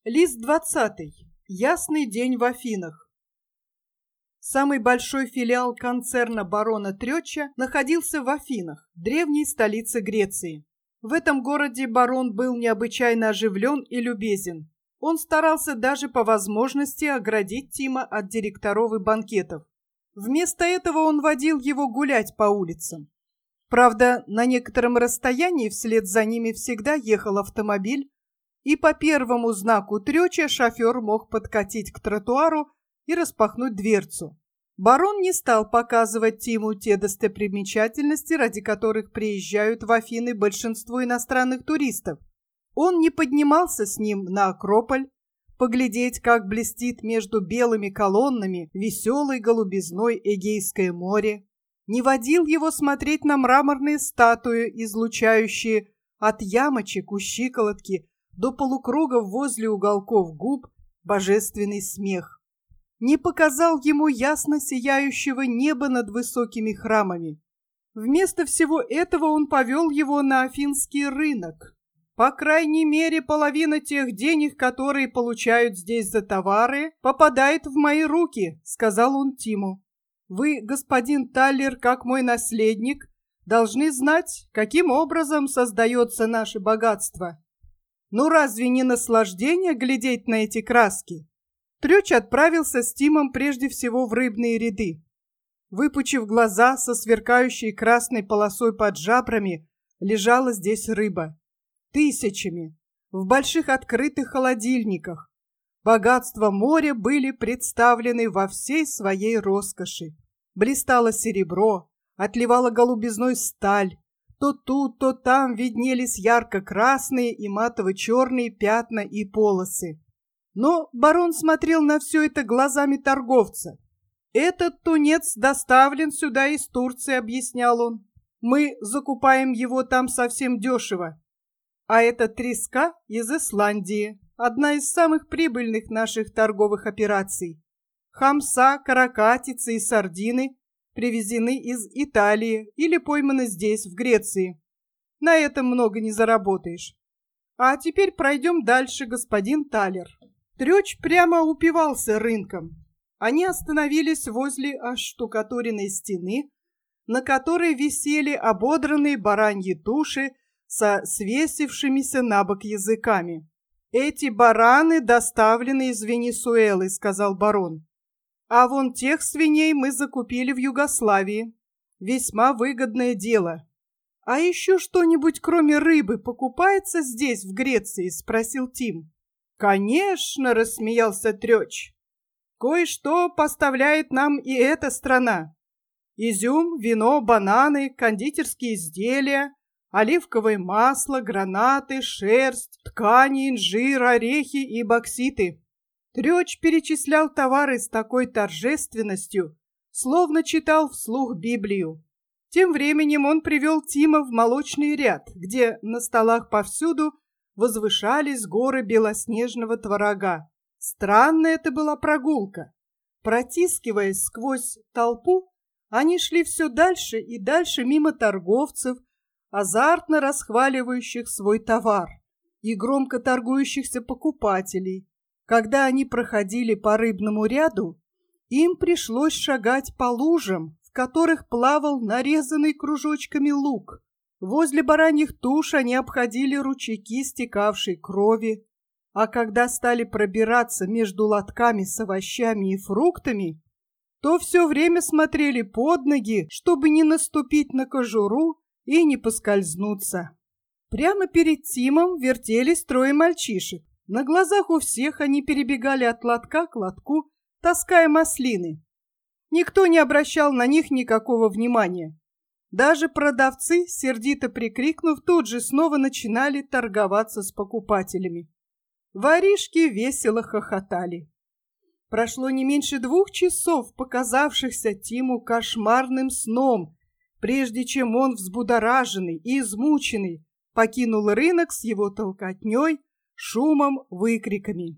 Лист 20. Ясный день в Афинах. Самый большой филиал концерна барона Треча находился в Афинах, древней столице Греции. В этом городе барон был необычайно оживлен и любезен. Он старался даже по возможности оградить Тима от директоров и банкетов. Вместо этого он водил его гулять по улицам. Правда, на некотором расстоянии вслед за ними всегда ехал автомобиль, и по первому знаку Треча шофер мог подкатить к тротуару и распахнуть дверцу. Барон не стал показывать Тиму те достопримечательности, ради которых приезжают в Афины большинство иностранных туристов. Он не поднимался с ним на Акрополь, поглядеть, как блестит между белыми колоннами веселой голубизной Эгейское море, не водил его смотреть на мраморные статуи, излучающие от ямочек у щиколотки до полукругов возле уголков губ божественный смех. Не показал ему ясно сияющего неба над высокими храмами. Вместо всего этого он повел его на афинский рынок. По крайней мере, половина тех денег, которые получают здесь за товары, попадает в мои руки, сказал он Тиму. Вы, господин Таллер, как мой наследник, должны знать, каким образом создается наше богатство. Ну разве не наслаждение глядеть на эти краски? Трёч отправился с Тимом прежде всего в рыбные ряды. Выпучив глаза, со сверкающей красной полосой под жабрами, лежала здесь рыба. Тысячами, в больших открытых холодильниках. Богатства моря были представлены во всей своей роскоши. Блистало серебро, отливала голубизной сталь. То тут, то там виднелись ярко-красные и матово-черные пятна и полосы. Но барон смотрел на все это глазами торговца. «Этот тунец доставлен сюда из Турции», — объяснял он. «Мы закупаем его там совсем дешево. А эта треска из Исландии, одна из самых прибыльных наших торговых операций. Хамса, каракатицы и сардины привезены из Италии или пойманы здесь, в Греции. На этом много не заработаешь. А теперь пройдем дальше, господин Талер». Трёч прямо упивался рынком. Они остановились возле оштукатуренной стены, на которой висели ободранные бараньи туши со свесившимися на бок языками. «Эти бараны доставлены из Венесуэлы», — сказал барон. «А вон тех свиней мы закупили в Югославии. Весьма выгодное дело». «А еще что-нибудь, кроме рыбы, покупается здесь, в Греции?» — спросил Тим. «Конечно», — рассмеялся Трёч. «Кое-что поставляет нам и эта страна. Изюм, вино, бананы, кондитерские изделия, оливковое масло, гранаты, шерсть, ткани, инжир, орехи и бокситы». Трёч перечислял товары с такой торжественностью, словно читал вслух Библию. Тем временем он привел Тима в молочный ряд, где на столах повсюду возвышались горы белоснежного творога. Странная это была прогулка. Протискиваясь сквозь толпу, они шли все дальше и дальше мимо торговцев, азартно расхваливающих свой товар, и громко торгующихся покупателей. Когда они проходили по рыбному ряду, им пришлось шагать по лужам, в которых плавал нарезанный кружочками лук. Возле бараньих туш они обходили ручейки стекавшей крови, а когда стали пробираться между лотками с овощами и фруктами, то все время смотрели под ноги, чтобы не наступить на кожуру и не поскользнуться. Прямо перед Тимом вертелись трое мальчишек. На глазах у всех они перебегали от лотка к лотку, таская маслины. Никто не обращал на них никакого внимания. Даже продавцы, сердито прикрикнув, тут же снова начинали торговаться с покупателями. Воришки весело хохотали. Прошло не меньше 2 часов, показавшихся Тиму кошмарным сном, прежде чем он, взбудораженный и измученный, покинул рынок с его толкотней, шумом, выкриками.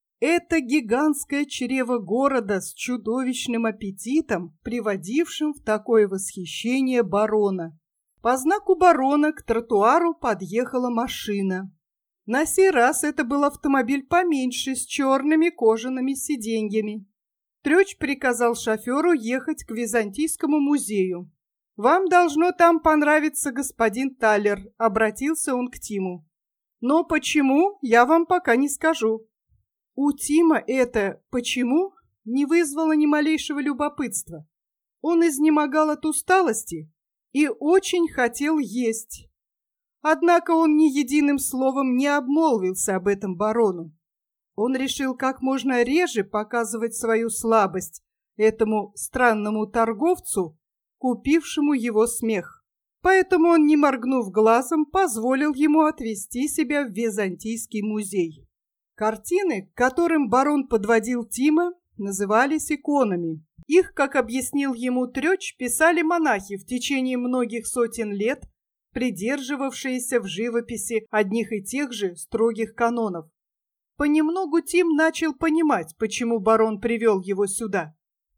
Это гигантское чрево города с чудовищным аппетитом, приводившим в такое восхищение барона. По знаку барона к тротуару подъехала машина. На сей раз это был автомобиль поменьше, с черными кожаными сиденьями. Трёч приказал шоферу ехать к Византийскому музею. «Вам должно там понравиться, господин Талер», — обратился он к Тиму. «Но почему, я вам пока не скажу». У Тима это «почему» не вызвало ни малейшего любопытства. Он изнемогал от усталости и очень хотел есть. Однако он ни единым словом не обмолвился об этом барону. Он решил как можно реже показывать свою слабость этому странному торговцу, купившему его смех. Поэтому он, не моргнув глазом, позволил ему отвезти себя в Византийский музей. Картины, к которым барон подводил Тима, назывались иконами. Их, как объяснил ему Трёч, писали монахи в течение многих сотен лет, придерживавшиеся в живописи одних и тех же строгих канонов. Понемногу Тим начал понимать, почему барон привел его сюда.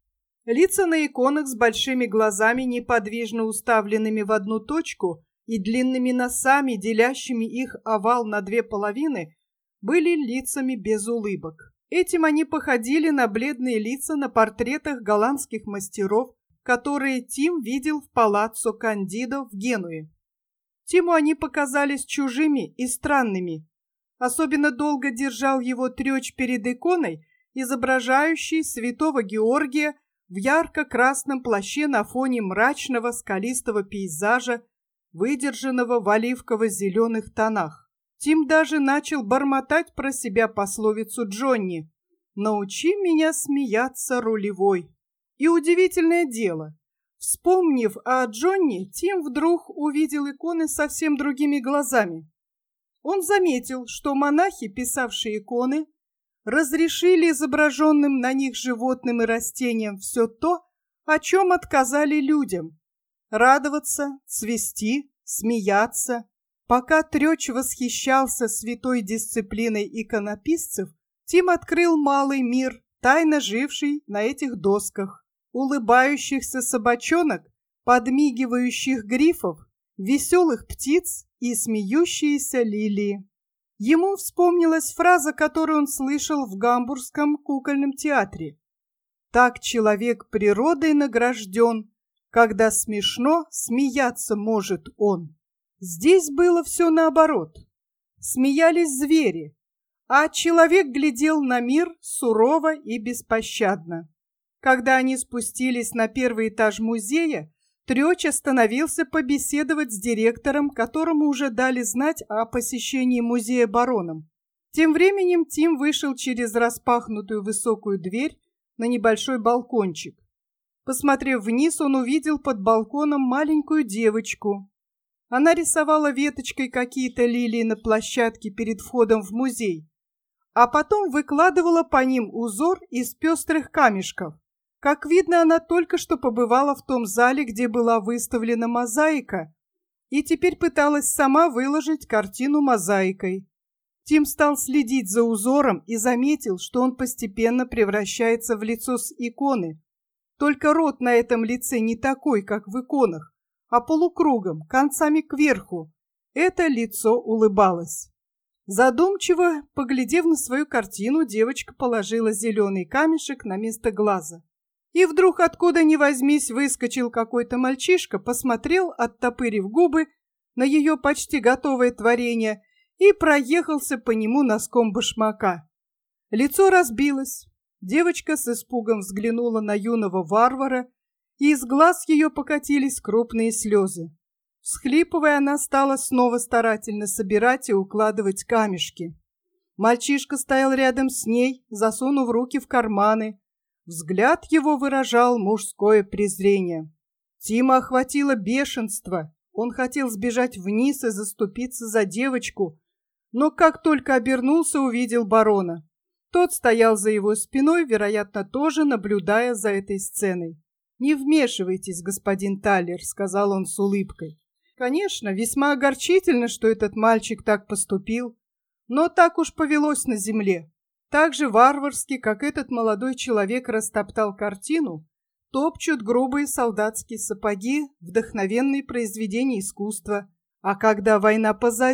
Лица на иконах с большими глазами, неподвижно уставленными в одну точку, и длинными носами, делящими их овал на две половины, были лицами без улыбок. Этим они походили на бледные лица на портретах голландских мастеров, которые Тим видел в палаццо Кандидо в Генуе. Тиму они показались чужими и странными. Особенно долго держал его Трёч перед иконой, изображающей святого Георгия в ярко-красном плаще на фоне мрачного скалистого пейзажа, выдержанного в оливково-зеленых тонах. Тим даже начал бормотать про себя пословицу Джонни «Научи меня смеяться, рулевой». И удивительное дело, вспомнив о Джонни, Тим вдруг увидел иконы совсем другими глазами. Он заметил, что монахи, писавшие иконы, разрешили изображенным на них животным и растениям все то, о чем отказали людям – радоваться, цвести, смеяться. Пока Трёч восхищался святой дисциплиной иконописцев, Тим открыл малый мир, тайно живший на этих досках, улыбающихся собачонок, подмигивающих грифов, веселых птиц и смеющиеся лилии. Ему вспомнилась фраза, которую он слышал в Гамбургском кукольном театре. «Так человек природой награжден, когда смешно смеяться может он». Здесь было все наоборот. Смеялись звери, а человек глядел на мир сурово и беспощадно. Когда они спустились на первый этаж музея, Трёч остановился побеседовать с директором, которому уже дали знать о посещении музея бароном. Тем временем Тим вышел через распахнутую высокую дверь на небольшой балкончик. Посмотрев вниз, он увидел под балконом маленькую девочку. Она рисовала веточкой какие-то лилии на площадке перед входом в музей, а потом выкладывала по ним узор из пестрых камешков. Как видно, она только что побывала в том зале, где была выставлена мозаика, и теперь пыталась сама выложить картину мозаикой. Тим стал следить за узором и заметил, что он постепенно превращается в лицо с иконы. Только рот на этом лице не такой, как в иконах, а полукругом, концами кверху. Это лицо улыбалось. Задумчиво, поглядев на свою картину, девочка положила зеленый камешек на место глаза. И вдруг, откуда ни возьмись, выскочил какой-то мальчишка, посмотрел, оттопырив губы, на ее почти готовое творение и проехался по нему носком башмака. Лицо разбилось. Девочка с испугом взглянула на юного варвара, и из глаз ее покатились крупные слезы. Всхлипывая, она стала снова старательно собирать и укладывать камешки. Мальчишка стоял рядом с ней, засунув руки в карманы. Взгляд его выражал мужское презрение. Тима охватило бешенство. Он хотел сбежать вниз и заступиться за девочку, но как только обернулся, увидел барона. Тот стоял за его спиной, вероятно, тоже наблюдая за этой сценой. «Не вмешивайтесь, господин Талер», — сказал он с улыбкой. «Конечно, весьма огорчительно, что этот мальчик так поступил, но так уж повелось на земле. Так же варварски, как этот молодой человек растоптал картину, топчут грубые солдатские сапоги вдохновенные произведения искусства. А когда война позади,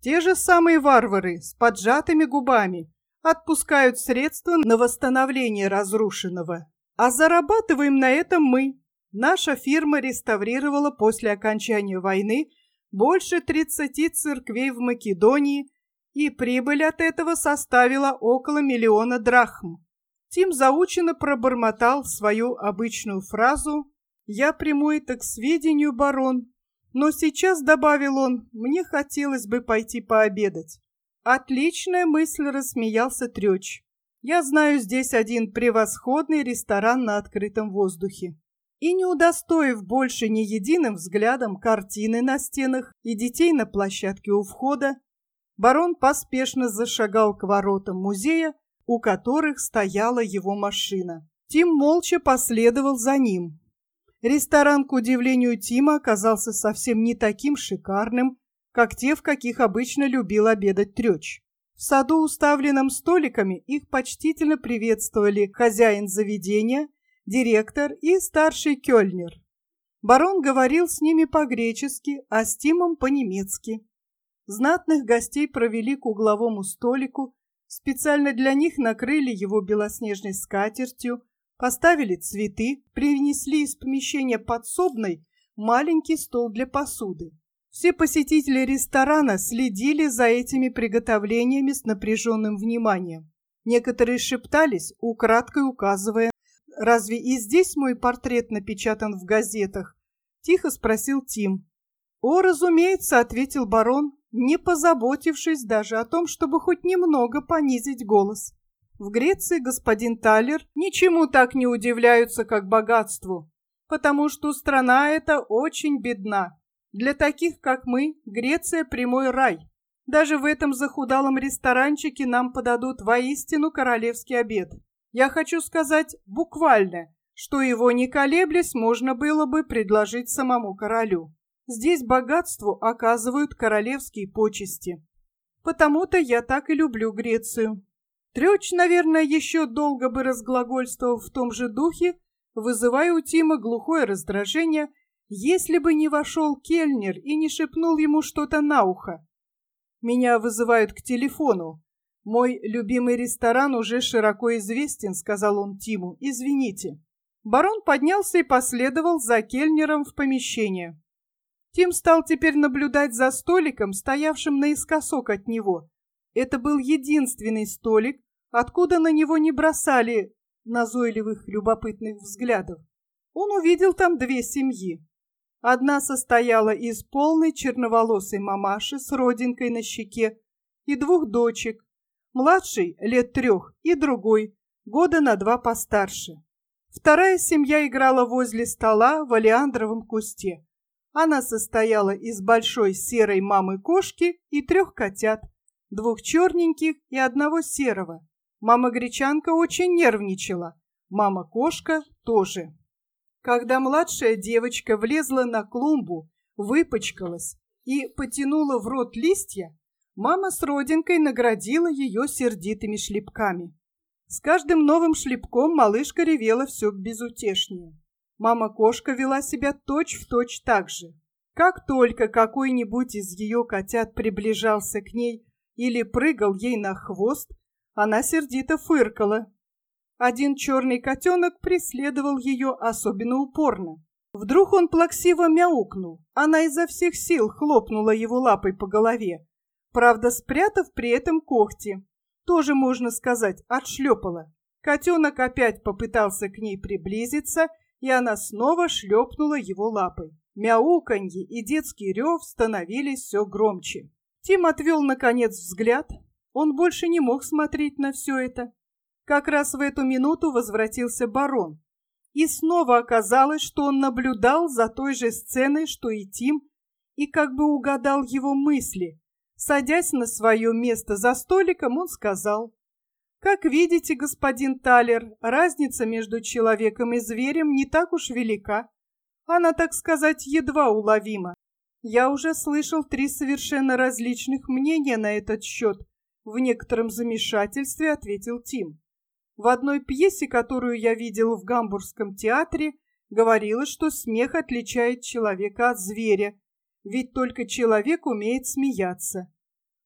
Те же самые варвары с поджатыми губами отпускают средства на восстановление разрушенного. А зарабатываем на этом мы. Наша фирма реставрировала после окончания войны больше 30 церквей в Македонии, и прибыль от этого составила около 1 миллиона драхм. Тим заученно пробормотал свою обычную фразу «Я приму это к сведению, барон». Но сейчас, добавил он, мне хотелось бы пойти пообедать. Отличная мысль, рассмеялся Трёч. Я знаю здесь один превосходный ресторан на открытом воздухе. И не удостоив больше ни единым взглядом картины на стенах и детей на площадке у входа, барон поспешно зашагал к воротам музея, у которых стояла его машина. Тим молча последовал за ним. Ресторан, к удивлению Тима, оказался совсем не таким шикарным, как те, в каких обычно любил обедать Трёч. В саду, уставленном столиками, их почтительно приветствовали хозяин заведения, директор и старший кёльнер. Барон говорил с ними по-гречески, а с Тимом по-немецки. Знатных гостей провели к угловому столику, специально для них накрыли его белоснежной скатертью, поставили цветы, принесли из помещения подсобной маленький стол для посуды. Все посетители ресторана следили за этими приготовлениями с напряженным вниманием. Некоторые шептались, украдкой указывая: «Разве и здесь мой портрет напечатан в газетах?» – тихо спросил Тим. «О, разумеется», – ответил барон, не позаботившись даже о том, чтобы хоть немного понизить голос. В Греции, господин Талер, ничему так не удивляются, как богатству, потому что страна эта очень бедна. Для таких, как мы, Греция – прямой рай. Даже в этом захудалом ресторанчике нам подадут воистину королевский обед. Я хочу сказать буквально, что его не колеблясь можно было бы предложить самому королю. Здесь богатству оказывают королевские почести. Потому-то я так и люблю Грецию». Трёч, наверное, еще долго бы разглагольствовал в том же духе, вызывая у Тима глухое раздражение, если бы не вошел кельнер и не шепнул ему что-то на ухо. «Меня вызывают к телефону. Мой любимый ресторан уже широко известен», — сказал он Тиму. «Извините». Барон поднялся и последовал за кельнером в помещение. Тим стал теперь наблюдать за столиком, стоявшим наискосок от него. Это был единственный столик, откуда на него не бросали назойливых любопытных взглядов. Он увидел там 2 семьи. Одна состояла из полной черноволосой мамаши с родинкой на щеке и 2 дочек, младшей лет 3 и другой, года на 2 постарше. Вторая семья играла возле стола в олеандровом кусте. Она состояла из большой серой мамы-кошки и 3 котят, 2 черненьких и 1 серого. Мама-гречанка очень нервничала, мама-кошка тоже. Когда младшая девочка влезла на клумбу, выпачкалась и потянула в рот листья, мама с родинкой наградила ее сердитыми шлепками. С каждым новым шлепком малышка ревела все безутешнее. Мама-кошка вела себя точь-в-точь так же. Как только какой-нибудь из ее котят приближался к ней или прыгал ей на хвост, она сердито фыркала. Один черный котенок преследовал ее особенно упорно. Вдруг он плаксиво мяукнул. Она изо всех сил хлопнула его лапой по голове, правда, спрятав при этом когти. Тоже, можно сказать, отшлепала. Котенок опять попытался к ней приблизиться, и она снова шлепнула его лапой. Мяуканье и детский рев становились все громче. Тим отвел, наконец, взгляд. Он больше не мог смотреть на все это. Как раз в эту минуту возвратился барон. И снова оказалось, что он наблюдал за той же сценой, что и Тим, и как бы угадал его мысли. Садясь на свое место за столиком, он сказал: «Как видите, господин Талер, разница между человеком и зверем не так уж велика. Она, так сказать, едва уловима. Я уже слышал 3 совершенно различных мнения на этот счет», — в некотором замешательстве ответил Тим. «В одной пьесе, которую я видел в Гамбургском театре, говорилось, что смех отличает человека от зверя, ведь только человек умеет смеяться.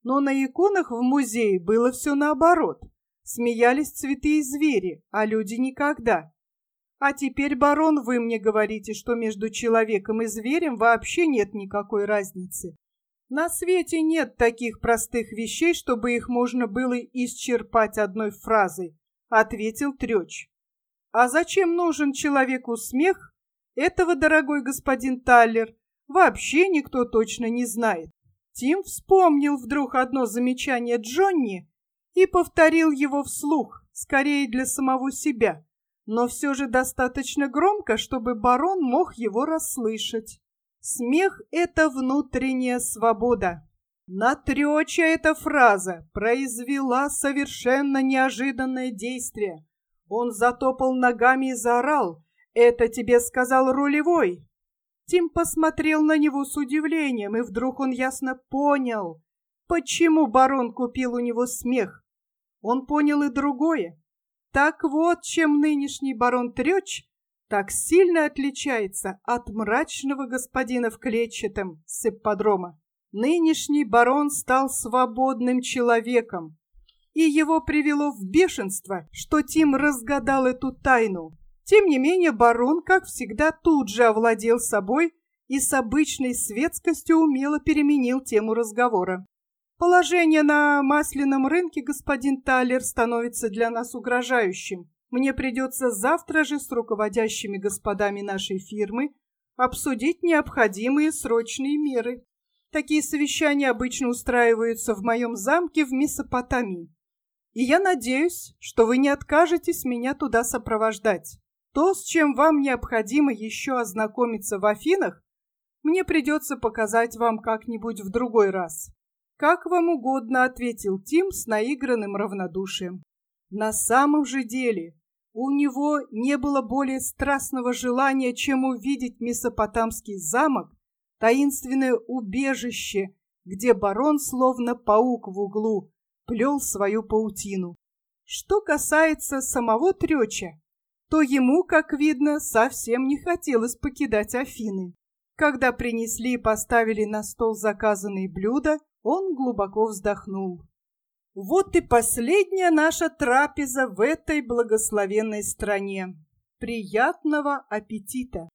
Но на иконах в музее было все наоборот. Смеялись цветы и звери, а люди никогда. А теперь, барон, вы мне говорите, что между человеком и зверем вообще нет никакой разницы. На свете нет таких простых вещей, чтобы их можно было исчерпать одной фразой, ответил Трёч. А зачем нужен человеку смех? Этого, дорогой господин Таллер, вообще никто точно не знает. Тим вспомнил вдруг одно замечание Джонни и повторил его вслух, скорее для самого себя, но все же достаточно громко, чтобы барон мог его расслышать. Смех — это внутренняя свобода. На Трёча эта фраза произвела совершенно неожиданное действие. Он затопал ногами и заорал: «Это тебе сказал рулевой!» Тим посмотрел на него с удивлением, и вдруг он ясно понял, почему барон купил у него смех. Он понял и другое. Так вот, чем нынешний барон Трёч так сильно отличается от мрачного господина в клетчатом с ипподрома. Нынешний барон стал свободным человеком, и его привело в бешенство, что Тим разгадал эту тайну. Тем не менее, барон, как всегда, тут же овладел собой и с обычной светскостью умело переменил тему разговора. «Положение на масляном рынке, господин Таллер, становится для нас угрожающим. Мне придется завтра же с руководящими господами нашей фирмы обсудить необходимые срочные меры. Такие совещания обычно устраиваются в моем замке в Месопотамии. И я надеюсь, что вы не откажетесь меня туда сопровождать. То, с чем вам необходимо еще ознакомиться в Афинах, мне придется показать вам как-нибудь в другой раз». «Как вам угодно», — ответил Тим с наигранным равнодушием. На самом же деле у него не было более страстного желания, чем увидеть месопотамский замок, таинственное убежище, где барон, словно паук в углу, плел свою паутину. Что касается самого Трёча, то ему, как видно, совсем не хотелось покидать Афины. Когда принесли и поставили на стол заказанные блюда, он глубоко вздохнул. Вот и последняя наша трапеза в этой благословенной стране. Приятного аппетита!